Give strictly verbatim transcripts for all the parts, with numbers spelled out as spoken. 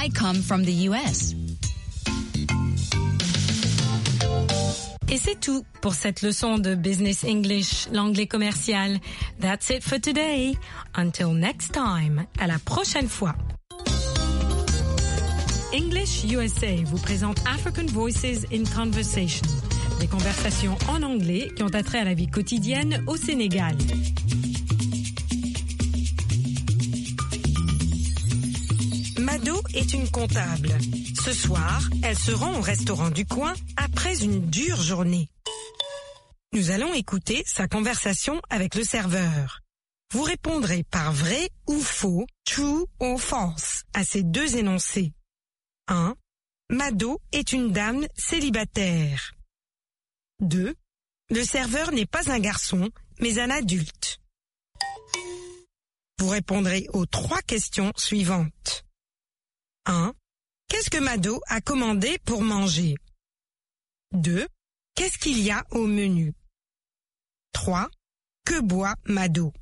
I come from the U S. Et c'est tout pour cette leçon de Business English, l'anglais commercial. That's it for today. Until next time. À la prochaine fois. English U S A vous présente African Voices in Conversation. Des conversations en anglais qui ont attrait à la vie quotidienne au Sénégal. Mado est une comptable. Ce soir, elle se rend au restaurant du coin après une dure journée. Nous allons écouter sa conversation avec le serveur. Vous répondrez par vrai ou faux, true or false, à ces deux énoncés. un. Mado est une dame célibataire. deux. Le serveur n'est pas un garçon, mais un adulte. Vous répondrez aux trois questions suivantes. un. Qu'est-ce que Mado a commandé pour manger? deux. Qu'est-ce qu'il y a au menu? trois. Que boit Mado?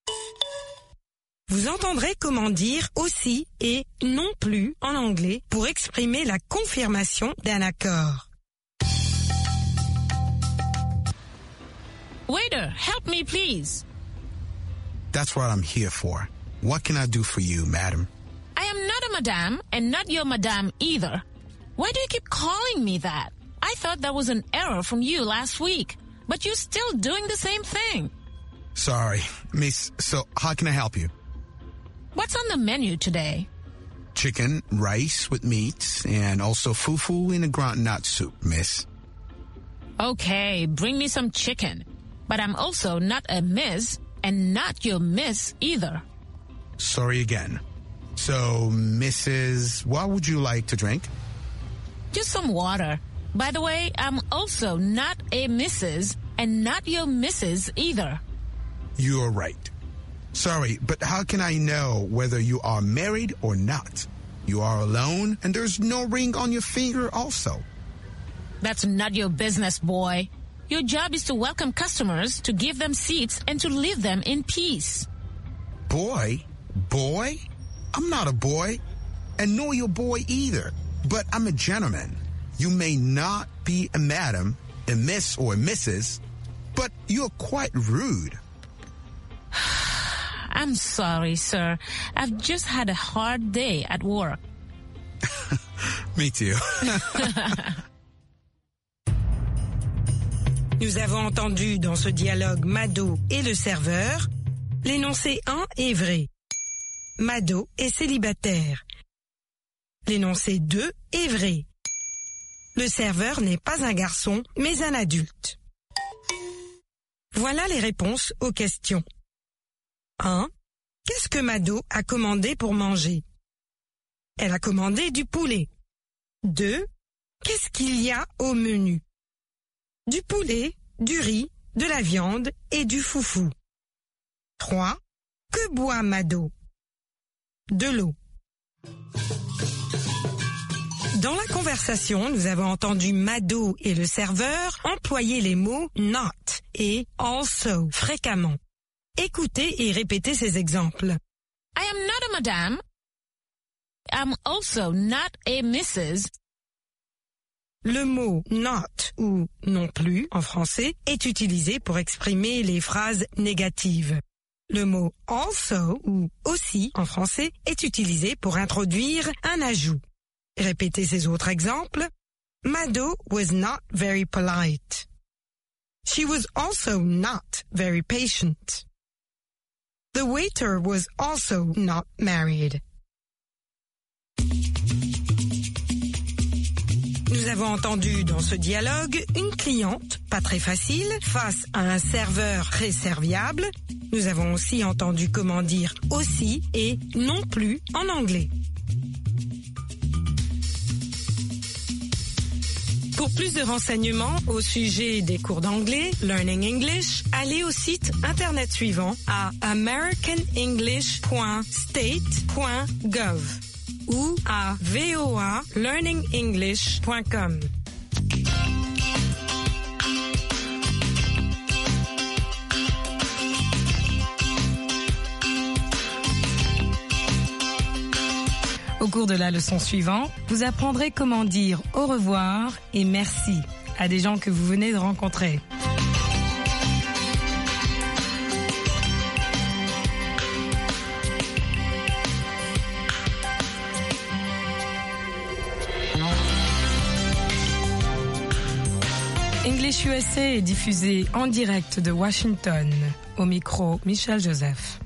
Vous entendrez comment dire aussi et non plus en anglais pour exprimer la confirmation d'un accord. Waiter, help me please. That's what I'm here for. What can I do for you, madam? I am not a madame and not your madame either. Why do you keep calling me that? I thought that was an error from you last week, but you're still doing the same thing. Sorry, miss. So how can I help you? What's on the menu today? Chicken, rice with meat, and also fufu in a groundnut soup, miss. Okay, bring me some chicken. But I'm also not a miss and not your miss either. Sorry again. So, Missus What would you like to drink? Just some water. By the way, I'm also not a Missus and not your Missus either. You're right. Sorry, but how can I know whether you are married or not? You are alone and there's no ring on your finger also. That's not your business, boy. Your job is to welcome customers, to give them seats, and to leave them in peace. Boy? Boy? I'm not a boy, and nor your boy either. But I'm a gentleman. You may not be a madam, a miss or a missus, but you're quite rude. I'm sorry, sir. I've just had a hard day at work. Me too. Nous avons entendu dans ce dialogue Mado et le serveur. L'énoncé un est vrai. Mado est célibataire. L'énoncé deux est vrai. Le serveur n'est pas un garçon, mais un adulte. Voilà les réponses aux questions. un. Qu'est-ce que Mado a commandé pour manger? Elle a commandé du poulet. deux. Qu'est-ce qu'il y a au menu? Du poulet, du riz, de la viande et du foufou. trois. Que boit Mado? De l'eau. Dans la conversation, nous avons entendu Mado et le serveur employer les mots not et also fréquemment. Écoutez et répétez ces exemples. I am not a madame. I'm also not a missus. Le mot not ou non plus en français est utilisé pour exprimer les phrases négatives. Le mot also ou aussi en français est utilisé pour introduire un ajout. Répétez ces autres exemples. Mado was not very polite. She was also not very patient. The waiter was also not married. Nous avons entendu dans ce dialogue une cliente, pas très facile, face à un serveur très serviable. Nous avons aussi entendu comment dire aussi et non plus en anglais. Pour plus de renseignements au sujet des cours d'anglais, Learning English, allez au site internet suivant à american english point state point gov ou à voa learning english point com. Au cours de la leçon suivante, vous apprendrez comment dire au revoir et merci à des gens que vous venez de rencontrer. English U S A est diffusé en direct de Washington. Au micro, Michel Joseph.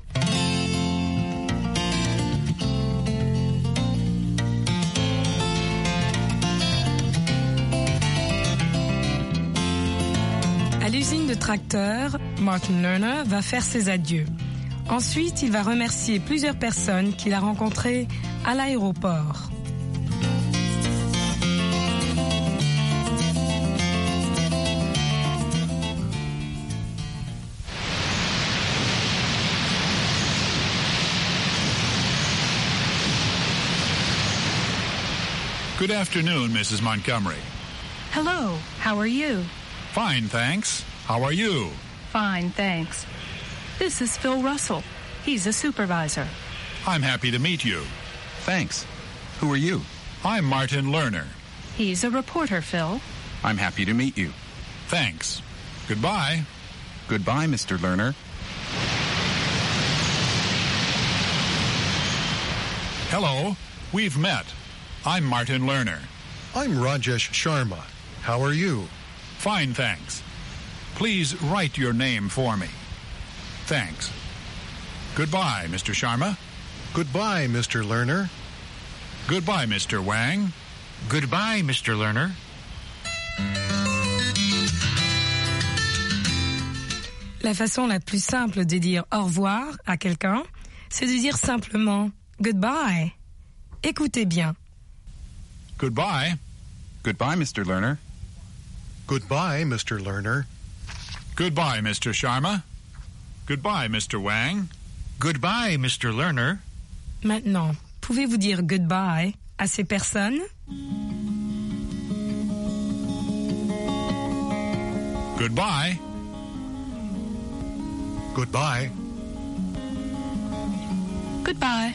À l'usine de tracteurs, Martin Lerner va faire ses adieux. Ensuite, il va remercier plusieurs personnes qu'il a rencontrées à l'aéroport. Good afternoon, Missus Montgomery. Hello, how are you? Fine, thanks. How are you? Fine, thanks. This is Phil Russell. He's a supervisor. I'm happy to meet you. Thanks. Who are you? I'm Martin Lerner. He's a reporter, Phil. I'm happy to meet you. Thanks. Goodbye. Goodbye, Mister Lerner. Hello. We've met. I'm Martin Lerner. I'm Rajesh Sharma. How are you? Fine, thanks. Please write your name for me. Thanks. Goodbye, Mister Sharma. Goodbye, Mister Lerner. Goodbye, Mister Wang. Goodbye, Mister Lerner. La façon la plus simple de dire au revoir à quelqu'un, c'est de dire simplement goodbye. Écoutez bien. Goodbye. Goodbye, Mister Lerner. Goodbye, Mister Lerner. Goodbye, Mister Sharma. Goodbye, Mister Wang. Goodbye, Mister Lerner. Maintenant, pouvez-vous dire goodbye à ces personnes? Goodbye. Goodbye. Goodbye.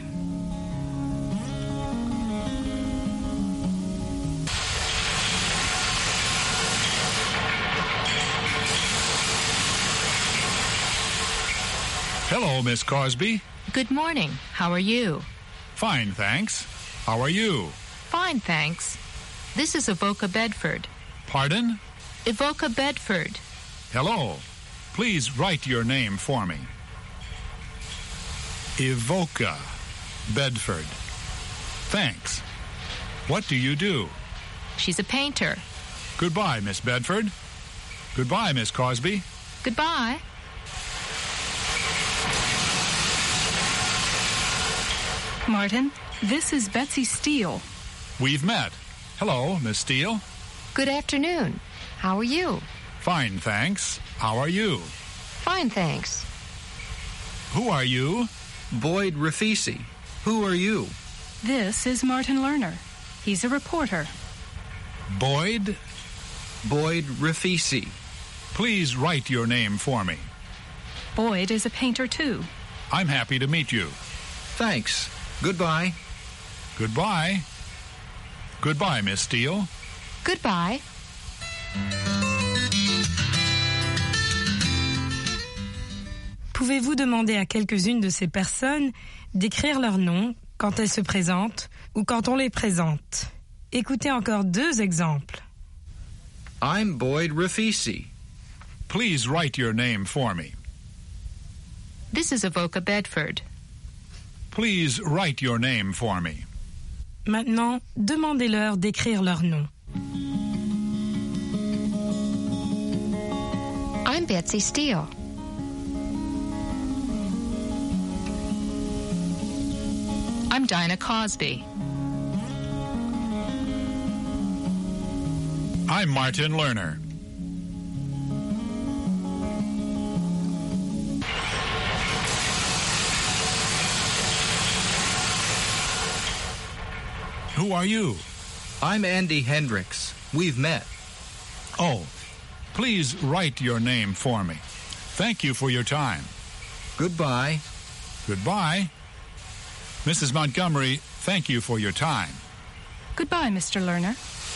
Hello, Miss Cosby. Good morning. How are you? Fine, thanks. How are you? Fine, thanks. This is Avoca Bedford. Pardon? Avoca Bedford. Hello. Please write your name for me. Evoca Bedford. Thanks. What do you do? She's a painter. Goodbye, Miss Bedford. Goodbye, Miss Cosby. Goodbye. Martin, this is Betsy Steele. We've met. Hello, Miss Steele. Good afternoon. How are you? Fine, thanks. How are you? Fine, thanks. Who are you? Boyd Rafisi. Who are you? This is Martin Lerner. He's a reporter. Boyd? Boyd Rafisi. Please write your name for me. Boyd is a painter, too. I'm happy to meet you. Thanks. Goodbye. Goodbye. Goodbye, Miss Steele. Goodbye. Pouvez-vous demander à quelques-unes de ces personnes d'écrire leur nom quand elles se présentent ou quand on les présente? Écoutez encore deux exemples. I'm Boyd Rafisi. Please write your name for me. This is Avoca Bedford. Please write your name for me. Maintenant, demandez-leur d'écrire leur nom. I'm Betsy Steele. I'm Dinah Cosby. I'm Martin Lerner. Who are you? I'm Andy Hendricks. We've met. Oh, please write your name for me. Thank you for your time. Goodbye. Goodbye. Missus Montgomery, Thank you for your time. Goodbye, Mister Lerner.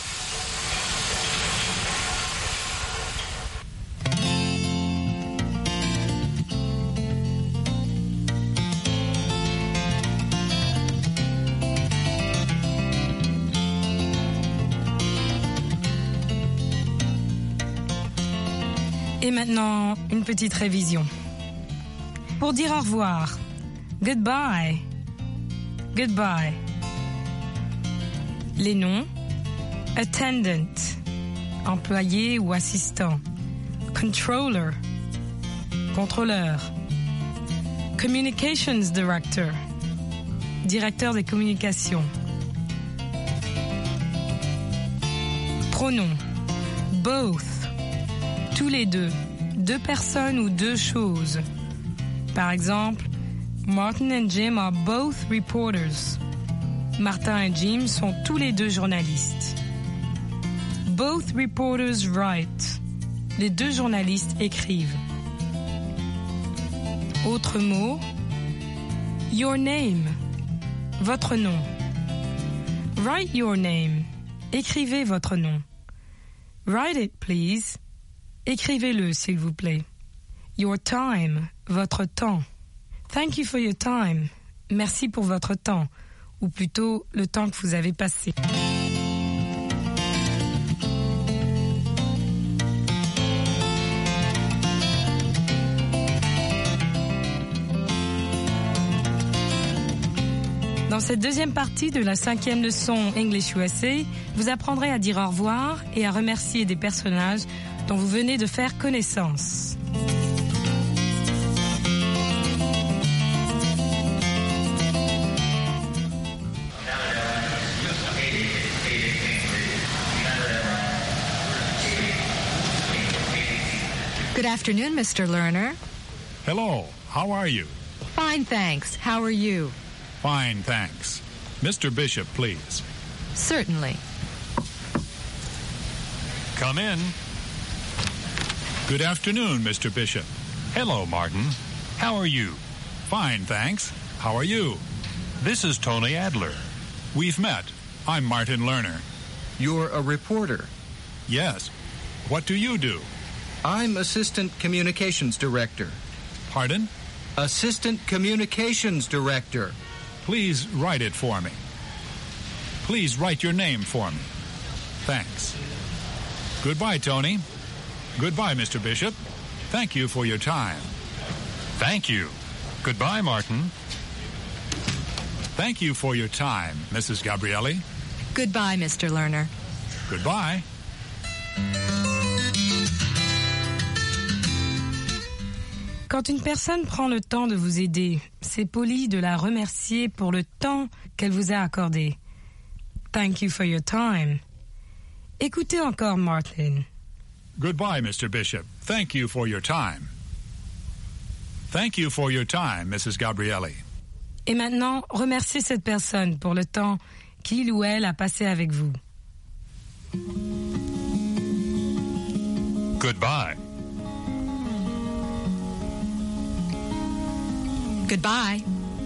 Et maintenant, une petite révision. Pour dire au revoir, goodbye, goodbye. Les noms, attendant, employé ou assistant, controller, contrôleur, communications director, directeur des communications. Pronoms, both, tous les deux, deux personnes ou deux choses. Par exemple, Martin and Jim are both reporters. Martin et Jim sont tous les deux journalistes. Both reporters write. Les deux journalistes écrivent. Autre mot, your name, votre nom. Write your name, écrivez votre nom. Write it, please. Écrivez-le, s'il vous plaît. Your time, votre temps. Thank you for your time. Merci pour votre temps, ou plutôt le temps que vous avez passé. Dans cette deuxième partie de la cinquième leçon English U S A, vous apprendrez à dire au revoir et à remercier des personnages dont vous venez de faire connaissance. Good afternoon, Mister Lerner. Hello, how are you? Fine, thanks. How are you? Fine, thanks. Mister Bishop, please. Certainly. Come in. Good afternoon, Mister Bishop. Hello, Martin. How are you? Fine, thanks. How are you? This is Tony Adler. We've met. I'm Martin Lerner. You're a reporter. Yes. What do you do? I'm Assistant Communications Director. Pardon? Assistant Communications Director. Please write it for me. Please write your name for me. Thanks. Goodbye, Tony. Goodbye, Mister Bishop. Thank you for your time. Thank you. Goodbye, Martin. Thank you for your time, Missus Gabrielli. Goodbye, Mister Lerner. Goodbye. Quand une personne prend le temps de vous aider, c'est poli de la remercier pour le temps qu'elle vous a accordé. Thank you for your time. Écoutez encore Martin. Goodbye, Mister Bishop. Thank you for your time. Thank you for your time, Missus Gabrielli. Et maintenant, remerciez cette personne pour le temps qu'il ou elle a passé avec vous. Goodbye. Goodbye.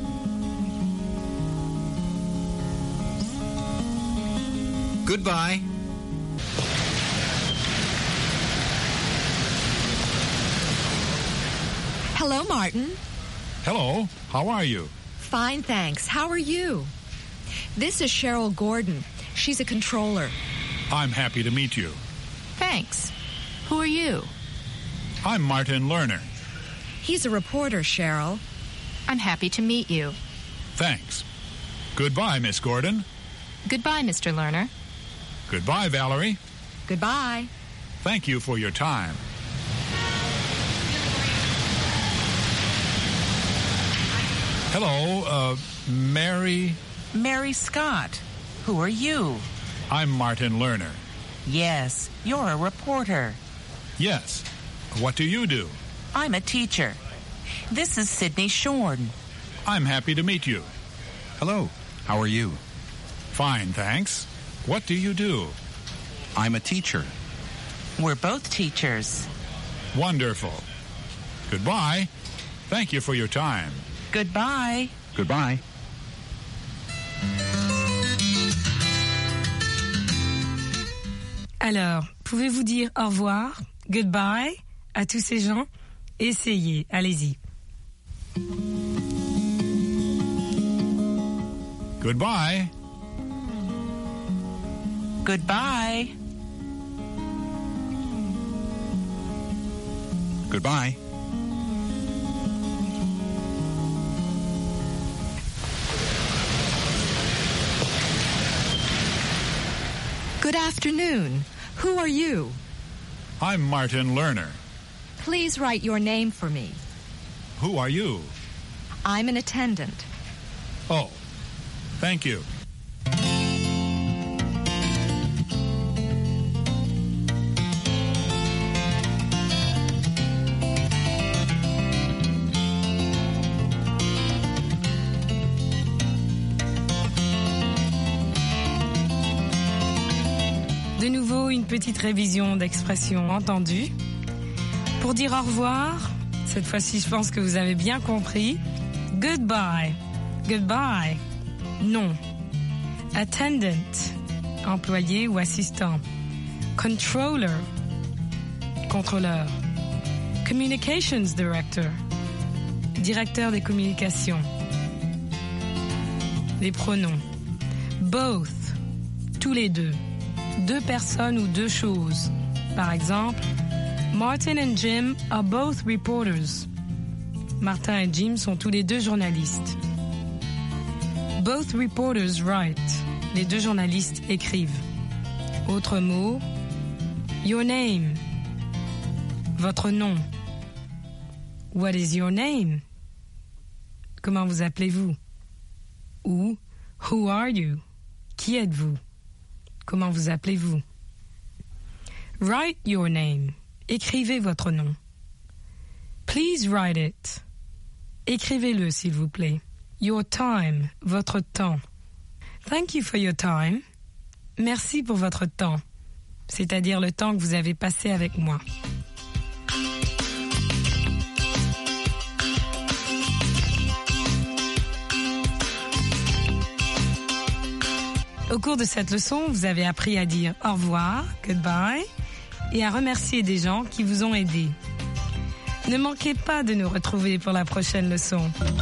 Goodbye. Hello, Martin. Hello. How are you? Fine, thanks. How are you? This is Cheryl Gordon. She's a controller. I'm happy to meet you. Thanks. Who are you? I'm Martin Lerner. He's a reporter, Cheryl. I'm happy to meet you. Thanks. Goodbye, Miss Gordon. Goodbye, Mister Lerner. Goodbye, Valerie. Goodbye. Thank you for your time. Hello, uh, Mary... Mary Scott. Who are you? I'm Martin Lerner. Yes, you're a reporter. Yes. What do you do? I'm a teacher. This is Sydney Shorn. I'm happy to meet you. Hello. How are you? Fine, thanks. What do you do? I'm a teacher. We're both teachers. Wonderful. Goodbye. Thank you for your time. Goodbye. Goodbye. Alors, pouvez-vous dire au revoir, goodbye, à tous ces gens? Essayez, allez-y. Goodbye. Goodbye. Goodbye. Good afternoon. Who are you? I'm Martin Lerner. Please write your name for me. Who are you? I'm an attendant. Oh, thank you. De nouveau, une petite révision d'expressions entendues. Pour dire au revoir, cette fois-ci, je pense que vous avez bien compris. Goodbye. Goodbye. Non. Attendant. Employé ou assistant. Controller. Contrôleur. Communications Director. Directeur des communications. Les pronoms. Both. Tous les deux. Deux personnes ou deux choses. Par exemple, Martin and Jim are both reporters. Martin et Jim sont tous les deux journalistes. Both reporters write. Les deux journalistes écrivent. Autre mot, your name. Votre nom. What is your name? Comment vous appelez-vous? Ou who are you? Qui êtes-vous? Comment vous appelez-vous? Write your name. Écrivez votre nom. Please write it. Écrivez-le, s'il vous plaît. Your time. Votre temps. Thank you for your time. Merci pour votre temps. C'est-à-dire le temps que vous avez passé avec moi. Au cours de cette leçon, vous avez appris à dire au revoir, goodbye, et à remercier des gens qui vous ont aidé. Ne manquez pas de nous retrouver pour la prochaine leçon.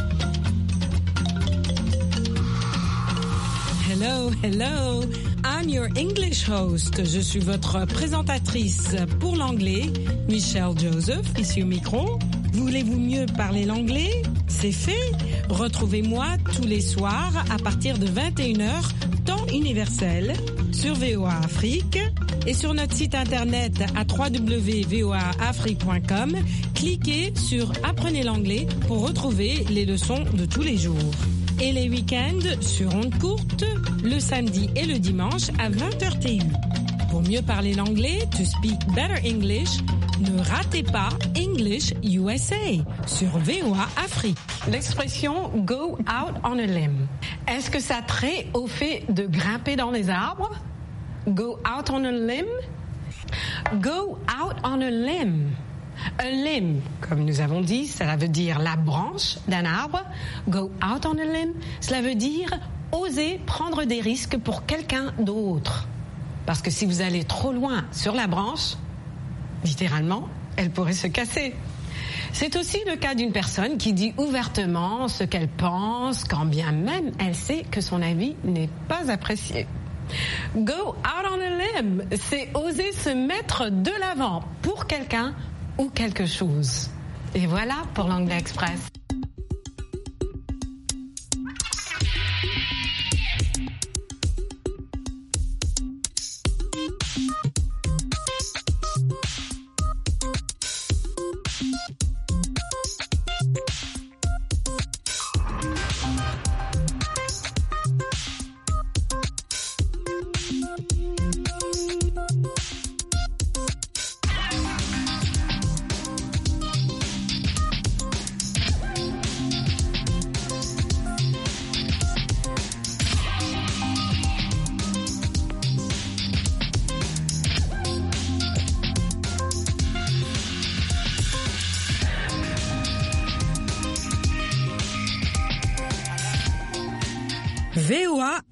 Hello, hello, I'm your English host. Je suis votre présentatrice pour l'anglais, Michelle Joseph, ici au micro. Voulez-vous mieux parler l'anglais? C'est fait. Retrouvez-moi tous les soirs à partir de vingt et une heures, temps universel, sur V O A Afrique et sur notre site internet à w w w point v o a afrique point com. Cliquez sur Apprenez l'anglais pour retrouver les leçons de tous les jours. Et les week-ends sur ondes courtes, le samedi et le dimanche à vingt heures T U. Pour mieux parler l'anglais, to speak better English, ne ratez pas English U S A sur V O A Afrique. L'expression « go out on a limb ». Est-ce que ça a trait au fait de grimper dans les arbres? Go out on a limb? Go out on a limb. A limb, comme nous avons dit, cela veut dire la branche d'un arbre. Go out on a limb, cela veut dire oser prendre des risques pour quelqu'un d'autre. Parce que si vous allez trop loin sur la branche, littéralement, elle pourrait se casser. C'est aussi le cas d'une personne qui dit ouvertement ce qu'elle pense, quand bien même elle sait que son avis n'est pas apprécié. Go out on a limb, c'est oser se mettre de l'avant pour quelqu'un ou quelque chose. Et voilà pour l'Anglais Express.